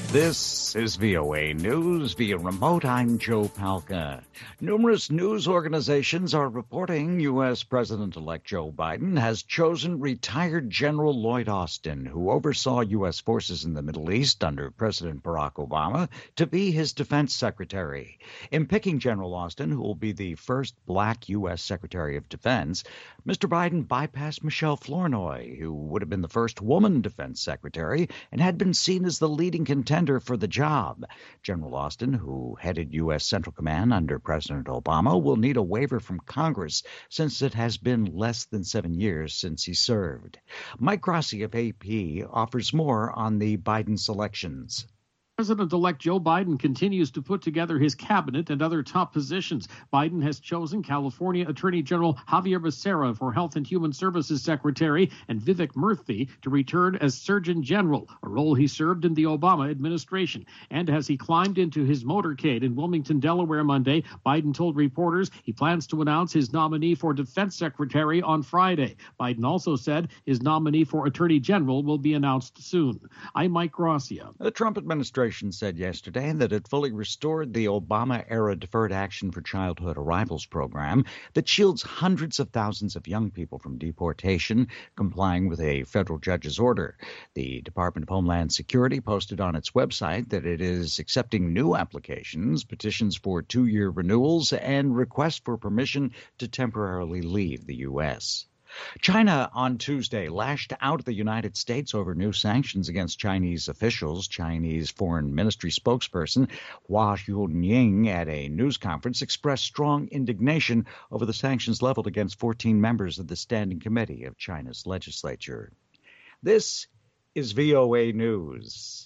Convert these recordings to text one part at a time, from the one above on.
This is VOA News via remote. I'm Joe Palca. Numerous news organizations are reporting U.S. President-elect Joe Biden has chosen retired General Lloyd Austin, who oversaw U.S. forces in the Middle East under President Barack Obama, to be his defense secretary. In picking General Austin, who will be the first black U.S. Secretary of Defense, Mr. Biden bypassed Michelle Flournoy, who would have been the first woman defense secretary and had been seen as the leading contender for the job. General Austin, who headed U.S. Central Command under President Obama, will need a waiver from Congress since it has been less than 7 years since he served. Mike Grassi of AP offers more on the Biden selections. President-elect Joe Biden continues to put together his cabinet and other top positions. Biden has chosen California Attorney General Javier Becerra for Health and Human Services Secretary and Vivek Murthy to return as Surgeon General, a role he served in the Obama administration. And as he climbed into his motorcade in Wilmington, Delaware Monday, Biden told reporters he plans to announce his nominee for Defense Secretary on Friday. Biden also said his nominee for Attorney General will be announced soon. I'm Mike Gracia. The Trump administration said yesterday that it fully restored the Obama-era Deferred Action for Childhood Arrivals program that shields hundreds of thousands of young people from deportation, complying with a federal judge's order. The Department of Homeland Security posted on its website that it is accepting new applications, petitions for 2-year renewals, and requests for permission to temporarily leave the U.S. China on Tuesday lashed out at the United States over new sanctions against Chinese officials. Chinese Foreign Ministry spokesperson Hua Chunying at a news conference expressed strong indignation over the sanctions leveled against 14 members of the Standing Committee of China's legislature. This is VOA News.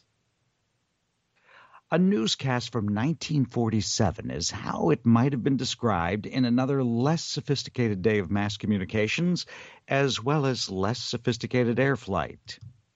A newscast from 1947 is how it might have been described in another less sophisticated day of mass communications, as well as less sophisticated air flight.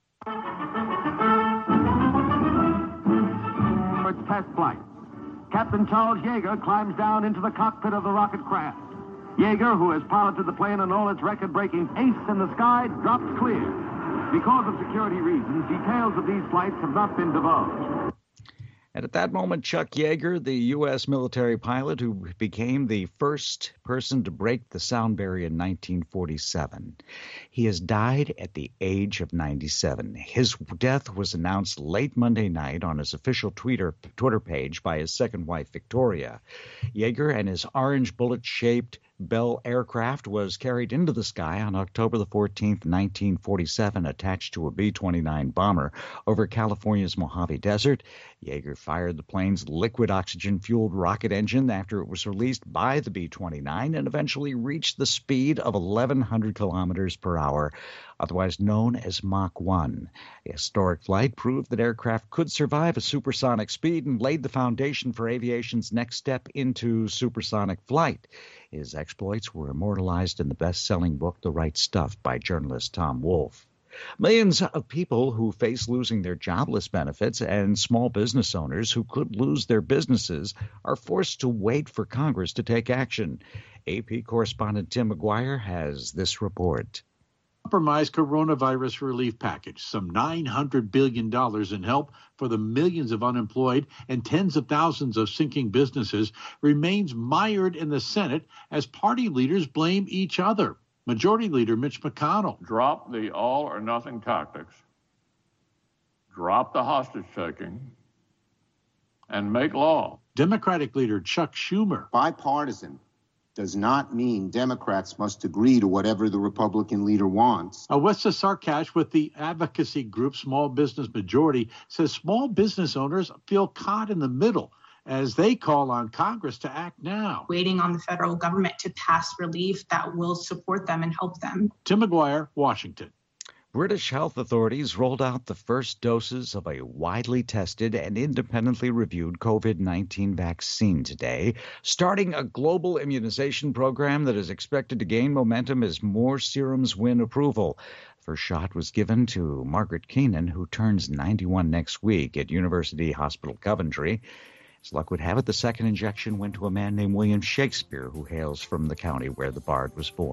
Test flight. Captain Charles Yeager climbs down into the cockpit of the rocket craft. Yeager, who has piloted the plane on all its record-breaking pace in the sky, drops clear. Because of security reasons, details of these flights have not been divulged. And at that moment, Chuck Yeager, the U.S. military pilot who became the first person to break the sound barrier in 1947. He has died at the age of 97. His death was announced late Monday night on his official Twitter page by his second wife, Victoria. Yeager and his orange bullet-shaped Bell aircraft was carried into the sky on October the 14th, 1947, attached to a B-29 bomber over California's Mojave Desert. Yeager fired the plane's liquid oxygen-fueled rocket engine after it was released by the B-29 and eventually reached the speed of 1,100 kilometers per hour, otherwise known as Mach 1. A historic flight proved that aircraft could survive a supersonic speed and laid the foundation for aviation's next step into supersonic flight. His exploits were immortalized in the best-selling book The Right Stuff by journalist Tom Wolfe. Millions of people who face losing their jobless benefits and small business owners who could lose their businesses are forced to wait for Congress to take action. AP correspondent Tim McGuire has this report. Compromised coronavirus relief package, some $900 billion in help for the millions of unemployed and tens of thousands of sinking businesses, remains mired in the Senate as party leaders blame each other. Majority Leader Mitch McConnell. Drop the all-or-nothing tactics, drop the hostage-taking, and make law. Democratic Leader Chuck Schumer. Bipartisan does not mean Democrats must agree to whatever the Republican leader wants. Wessa Sarkash with the advocacy group Small Business Majority says small business owners feel caught in the middle as they call on Congress to act now. Waiting on the federal government to pass relief that will support them and help them. Tim McGuire, Washington. British health authorities rolled out the first doses of a widely tested and independently reviewed COVID-19 vaccine today, starting a global immunization program that is expected to gain momentum as more serums win approval. The first shot was given to Margaret Keenan, who turns 91 next week at University Hospital Coventry. As luck would have it, the second injection went to a man named William Shakespeare, who hails from the county where the bard was born.